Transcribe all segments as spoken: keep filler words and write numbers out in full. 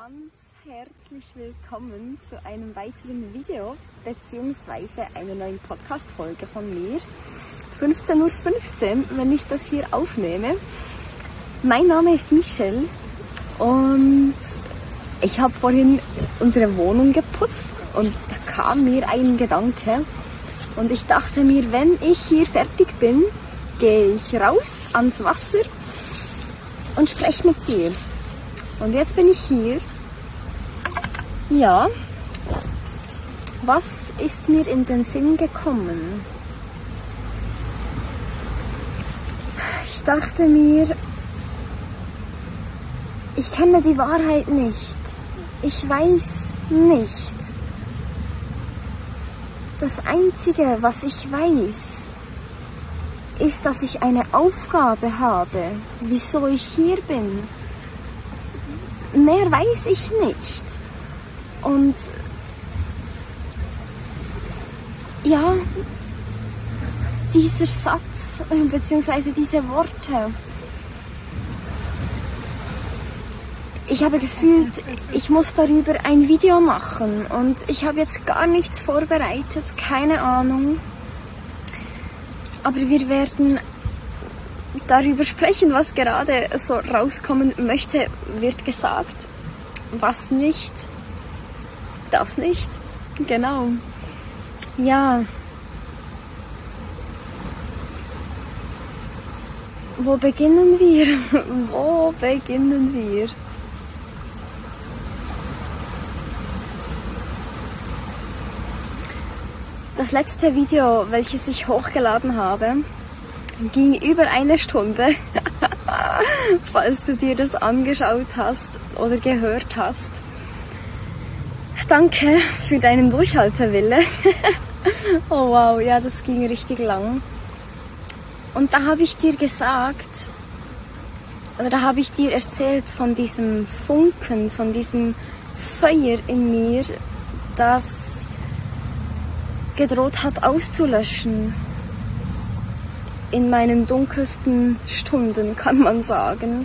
ganz herzlich willkommen zu einem weiteren Video bzw. einer neuen Podcast-Folge von mir. fünfzehn Uhr fünfzehn, wenn ich das hier aufnehme. Mein Name ist Michelle und ich habe vorhin unsere Wohnung geputzt und da kam mir ein Gedanke und ich dachte mir, wenn ich hier fertig bin, gehe ich raus ans Wasser und spreche mit dir. Und jetzt bin ich hier. Ja, was ist mir in den Sinn gekommen? Ich dachte mir, ich kenne die Wahrheit nicht. Ich weiß nicht. Das Einzige, was ich weiß, ist, dass ich eine Aufgabe habe, wieso ich hier bin. Mehr weiß ich nicht. Und ja, dieser Satz bzw. diese Worte, ich habe gefühlt, ich muss darüber ein Video machen und ich habe jetzt gar nichts vorbereitet, keine Ahnung. Aber wir werden darüber sprechen, was gerade so rauskommen möchte, wird gesagt. Was nicht, das nicht. Genau. Ja. Wo beginnen wir? Wo beginnen wir? Das letzte Video, welches ich hochgeladen habe, ging über eine Stunde, falls du dir das angeschaut hast oder gehört hast. Danke für deinen Durchhaltewille. Oh wow, ja, das ging richtig lang. Und da habe ich dir gesagt, oder da habe ich dir erzählt von diesem Funken, von diesem Feuer in mir, das gedroht hat auszulöschen. In meinen dunkelsten Stunden, kann man sagen.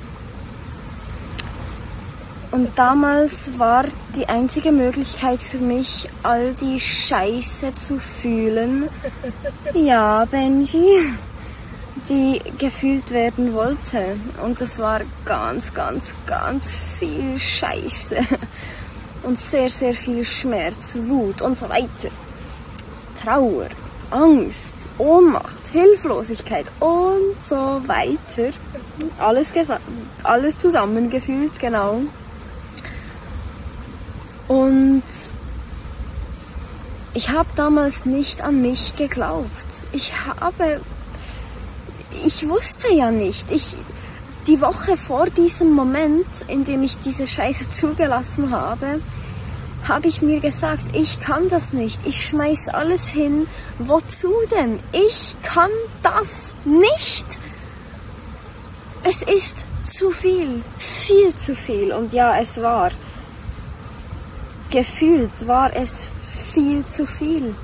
Und damals war die einzige Möglichkeit für mich, all die Scheiße zu fühlen, ja, Benji, die gefühlt werden wollte. Und das war ganz, ganz, ganz viel Scheiße. Und sehr, sehr viel Schmerz, Wut und so weiter. Trauer, Angst, Ohnmacht, Hilflosigkeit und so weiter. Alles, alles zusammengefühlt, genau. Und ich habe damals nicht an mich geglaubt. Ich habe, ich wusste ja nicht. Ich, die Woche vor diesem Moment, in dem ich diese Scheiße zugelassen habe, habe ich mir gesagt, ich kann das nicht, ich schmeiß alles hin, wozu denn? Ich kann das nicht. Es ist zu viel, viel zu viel und ja, es war, gefühlt war es viel zu viel.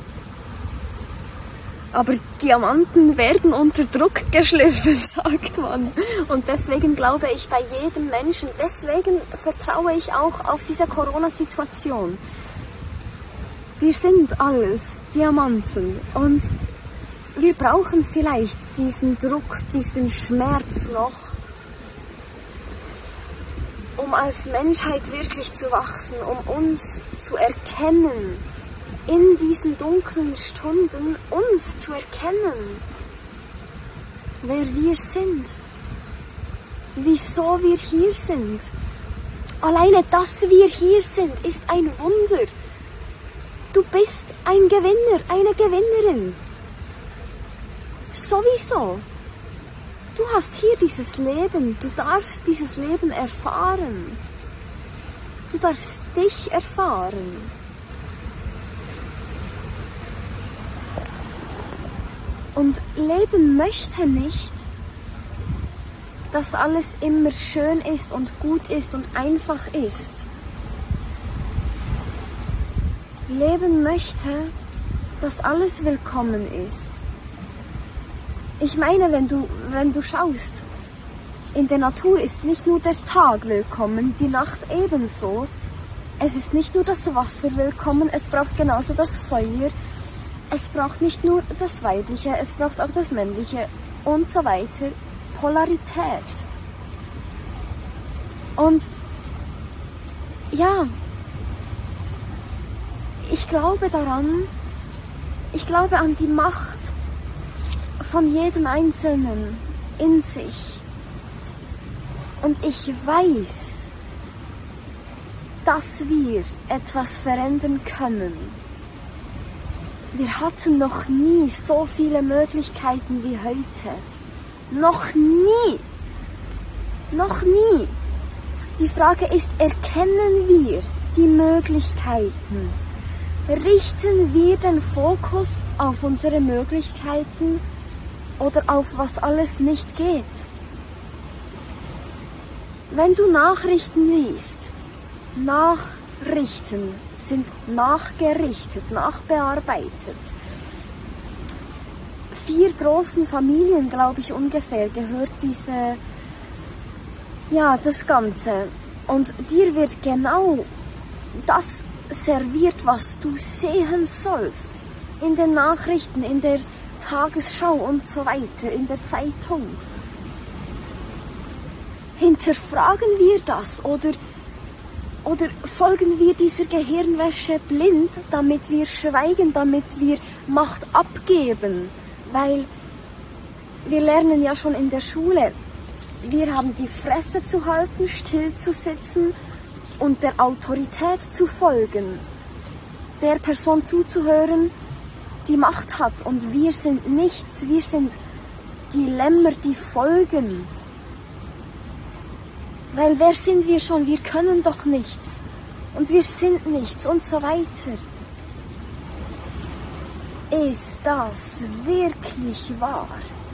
Aber Diamanten werden unter Druck geschliffen, sagt man. Und deswegen glaube ich bei jedem Menschen, deswegen vertraue ich auch auf diese Corona-Situation. Wir sind alles Diamanten und wir brauchen vielleicht diesen Druck, diesen Schmerz noch, um als Menschheit wirklich zu wachsen, um uns zu erkennen. In diesen dunklen Stunden uns zu erkennen, wer wir sind, wieso wir hier sind. Alleine, dass wir hier sind, ist ein Wunder. Du bist ein Gewinner, eine Gewinnerin. Sowieso. Du hast hier dieses Leben, du darfst dieses Leben erfahren. Du darfst dich erfahren. Und Leben möchte nicht, dass alles immer schön ist und gut ist und einfach ist. Leben möchte, dass alles willkommen ist. Ich meine, wenn du, wenn du schaust, In der Natur ist nicht nur der Tag willkommen, die Nacht ebenso. Es ist nicht nur das Wasser willkommen, es braucht genauso das Feuer. Es braucht nicht nur das Weibliche, es braucht auch das Männliche und so weiter. Polarität. Und ja, ich glaube daran, ich glaube an die Macht von jedem Einzelnen in sich. Und ich weiß, dass wir etwas verändern können. Wir hatten noch nie so viele Möglichkeiten wie heute. Noch nie. Noch nie. Die Frage ist, erkennen wir die Möglichkeiten? Richten wir den Fokus auf unsere Möglichkeiten oder auf was alles nicht geht? Wenn du Nachrichten liest, Nachrichten sind nachgerichtet, nachbearbeitet. Vier großen Familien, glaube ich, ungefähr gehört diese, ja, das Ganze. Und dir wird genau das serviert, was du sehen sollst. In den Nachrichten, in der Tagesschau und so weiter, in der Zeitung. Hinterfragen wir das oder, oder folgen wir dieser Gehirnwäsche blind, damit wir schweigen, damit wir Macht abgeben? Weil wir lernen ja schon in der Schule, wir haben die Fresse zu halten, still zu sitzen und der Autorität zu folgen, der Person zuzuhören, die Macht hat. Und wir sind nichts, wir sind die Lämmer, die folgen. Weil wer sind wir schon? Wir können doch nichts. Und wir sind nichts und so weiter. Ist das wirklich wahr?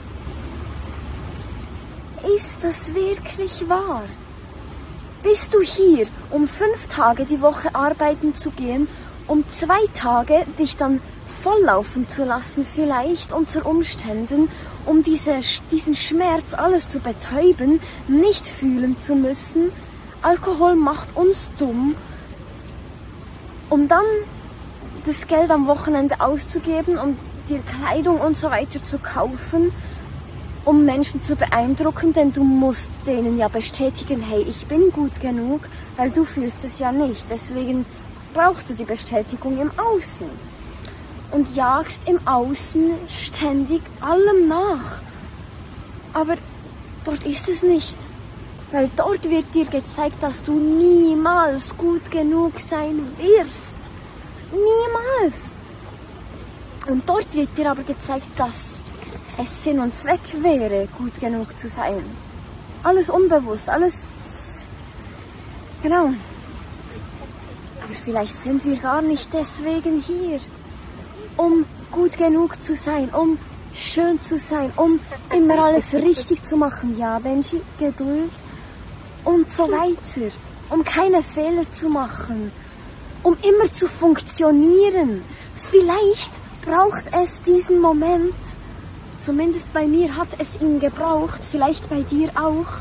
Ist das wirklich wahr? Bist du hier, um fünf Tage die Woche arbeiten zu gehen, um zwei Tage dich dann volllaufen zu lassen, vielleicht unter Umständen, um diese, diesen Schmerz alles zu betäuben, nicht fühlen zu müssen? Alkohol macht uns dumm, um dann das Geld am Wochenende auszugeben, um dir Kleidung und so weiter zu kaufen, um Menschen zu beeindrucken, denn du musst denen ja bestätigen, hey, ich bin gut genug, weil du fühlst es ja nicht. Deswegen brauchst du die Bestätigung im Außen. Und jagst im Außen ständig allem nach. Aber dort ist es nicht. Weil dort wird dir gezeigt, dass du niemals gut genug sein wirst. Niemals. Und dort wird dir aber gezeigt, dass es Sinn und Zweck wäre, gut genug zu sein. Alles unbewusst, alles... Genau. Aber vielleicht sind wir gar nicht deswegen hier, um gut genug zu sein, um schön zu sein, um immer alles richtig zu machen. Ja, Benji, Geduld und so weiter. Um keine Fehler zu machen, um immer zu funktionieren. Vielleicht braucht es diesen Moment, zumindest bei mir hat es ihn gebraucht, vielleicht bei dir auch,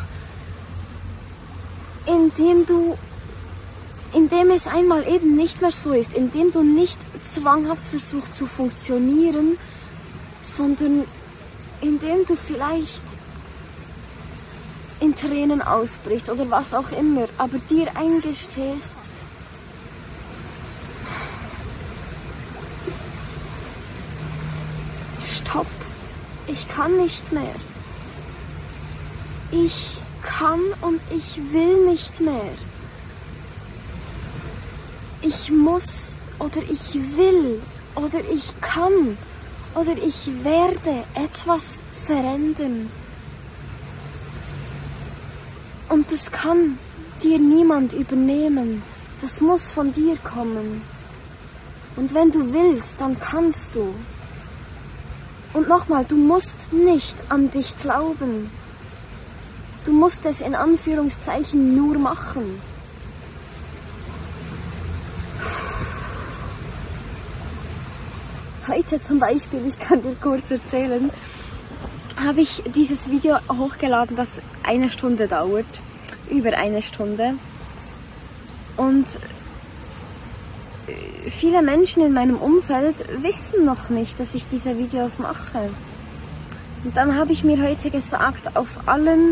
indem du, indem es einmal eben nicht mehr so ist, indem du nicht zwanghaft versuchst zu funktionieren, sondern indem du vielleicht in Tränen ausbrichst oder was auch immer, aber dir eingestehst, stopp, ich kann nicht mehr. Ich kann und ich will nicht mehr. Ich muss oder ich will oder ich kann oder ich werde etwas verändern. Und das kann dir niemand übernehmen. Das muss von dir kommen. Und wenn du willst, dann kannst du. Und nochmal, du musst nicht an dich glauben. Du musst es in Anführungszeichen nur machen. Heute zum Beispiel, ich kann dir kurz erzählen, habe ich dieses Video hochgeladen, das eine Stunde dauert, über eine Stunde. Und viele Menschen in meinem Umfeld wissen noch nicht, dass ich diese Videos mache. Und dann habe ich mir heute gesagt, auf allen,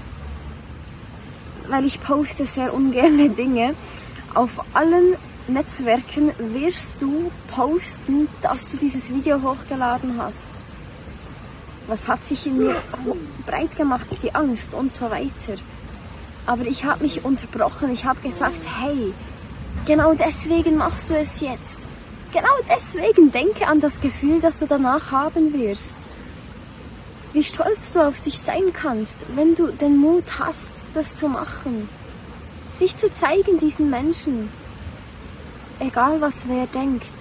weil ich poste sehr ungerne Dinge, auf allen Netzwerken wirst du posten, dass du dieses Video hochgeladen hast. Was hat sich in mir breit gemacht? Die Angst und so weiter. Aber ich habe mich unterbrochen. Ich habe gesagt, hey, genau deswegen machst du es jetzt. Genau deswegen denke an das Gefühl, das du danach haben wirst. Wie stolz du auf dich sein kannst, wenn du den Mut hast, das zu machen. Dich zu zeigen diesen Menschen. Egal was wer denkt.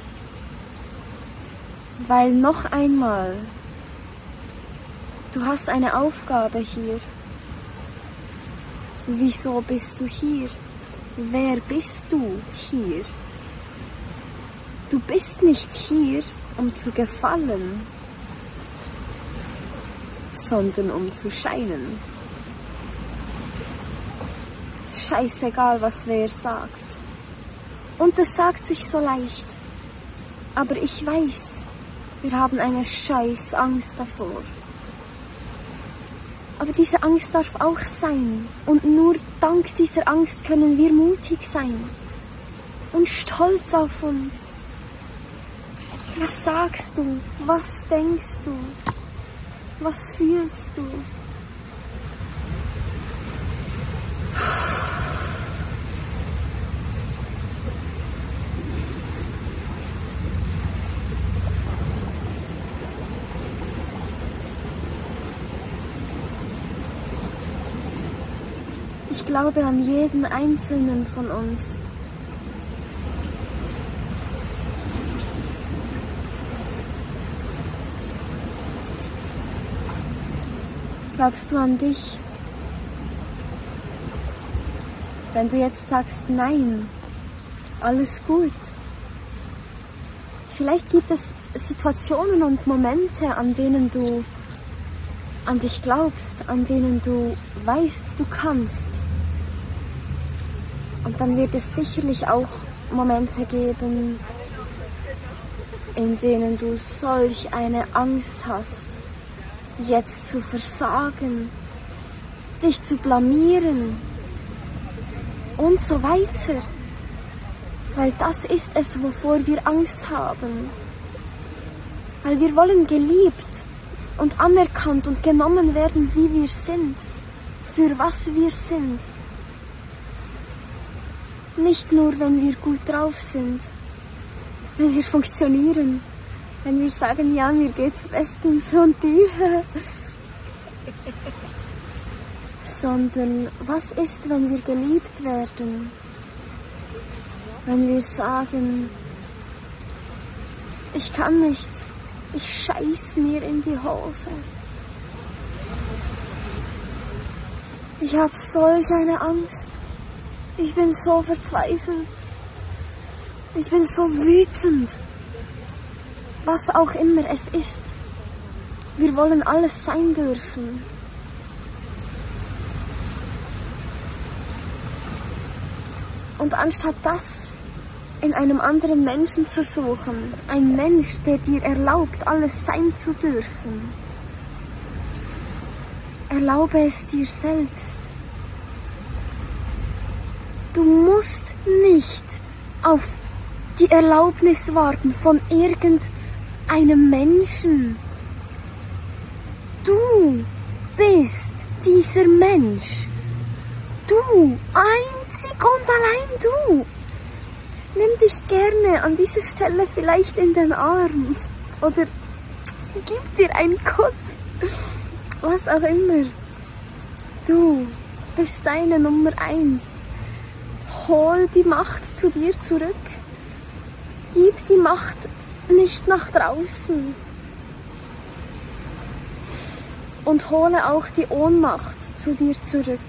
Weil noch einmal, du hast eine Aufgabe hier. Wieso bist du hier? Wer bist du hier? Du bist nicht hier, um zu gefallen, sondern um zu scheinen. Scheißegal, was wer sagt. Und das sagt sich so leicht. Aber ich weiß, wir haben eine scheiß Angst davor. Aber diese Angst darf auch sein. Und nur dank dieser Angst können wir mutig sein. Und stolz auf uns. Was sagst du? Was denkst du? Was fühlst du? Ich glaube an jeden Einzelnen von uns. Glaubst du an dich? Wenn du jetzt sagst, nein, alles gut. Vielleicht gibt es Situationen und Momente, an denen du an dich glaubst, an denen du weißt, du kannst. Und dann wird es sicherlich auch Momente geben, in denen du solch eine Angst hast, jetzt zu versagen, dich zu blamieren und so weiter. Weil das ist es, wovor wir Angst haben. Weil wir wollen geliebt und anerkannt und genommen werden, wie wir sind, für was wir sind. Nicht nur, wenn wir gut drauf sind, wenn wir funktionieren, wenn wir sagen, ja, mir geht's bestens und dir. Sondern was ist, wenn wir geliebt werden? Wenn wir sagen, ich kann nicht, ich scheiß mir in die Hose. Ich habe solch eine Angst. Ich bin so verzweifelt. Ich bin so wütend. Was auch immer es ist. Wir wollen alles sein dürfen. Und anstatt das in einem anderen Menschen zu suchen, ein Mensch, der dir erlaubt, alles sein zu dürfen, erlaube es dir selbst. Du musst nicht auf die Erlaubnis warten von irgendeinem Menschen. Du bist dieser Mensch. Du, einzig und allein du. Nimm dich gerne an dieser Stelle vielleicht in den Arm oder gib dir einen Kuss. Was auch immer. Du bist deine Nummer eins. Hol die Macht zu dir zurück. Gib die Macht nicht nach draußen. Und hole auch die Ohnmacht zu dir zurück.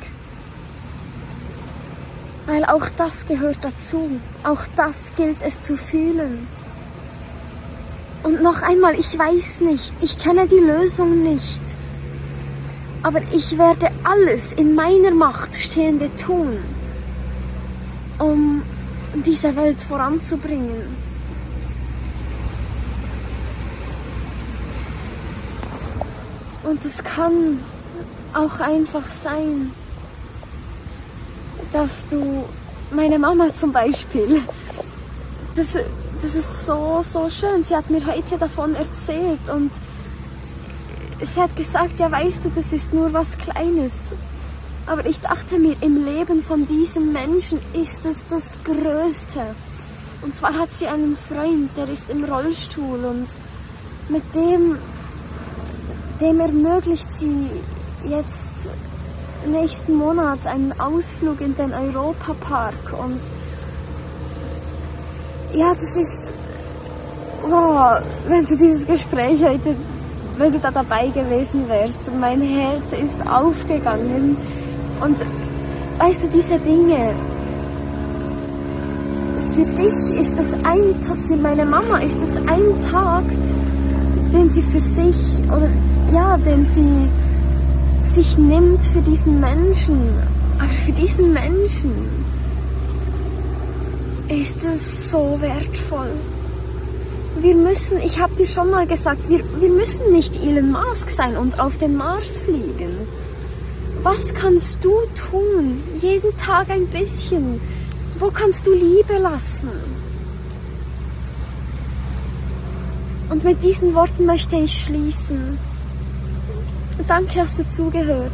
Weil auch das gehört dazu. Auch das gilt es zu fühlen. Und noch einmal, ich weiß nicht, ich kenne die Lösung nicht. Aber ich werde alles in meiner Macht Stehende tun, um diese Welt voranzubringen. Und es kann auch einfach sein, dass du, meine Mama zum Beispiel, das, das ist so, so schön, sie hat mir heute davon erzählt und sie hat gesagt, ja weißt du, das ist nur was Kleines. Aber ich dachte mir, im Leben von diesem Menschen ist es das Größte. Und zwar hat sie einen Freund, der ist im Rollstuhl und mit dem, dem ermöglicht sie jetzt nächsten Monat einen Ausflug in den Europapark. Und ja, das ist, wow, wenn du dieses Gespräch heute, wenn du da dabei gewesen wärst, mein Herz ist aufgegangen. Und weißt du, diese Dinge, für dich ist das ein Tag, für meine Mama ist das ein Tag, den sie für sich, oder ja, den sie sich nimmt für diesen Menschen. Aber für diesen Menschen ist es so wertvoll. Wir müssen, ich habe dir schon mal gesagt, wir, wir müssen nicht Elon Musk sein und auf den Mars fliegen. Was kannst du tun? Jeden Tag ein bisschen. Wo kannst du Liebe lassen? Und mit diesen Worten möchte ich schließen. Danke, hast du zugehört.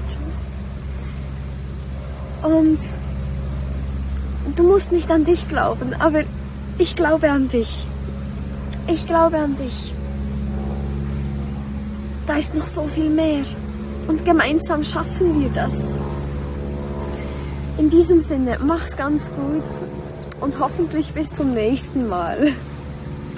Und du musst nicht an dich glauben, aber ich glaube an dich. Ich glaube an dich. Da ist noch so viel mehr. Und gemeinsam schaffen wir das. In diesem Sinne, mach's ganz gut und hoffentlich bis zum nächsten Mal.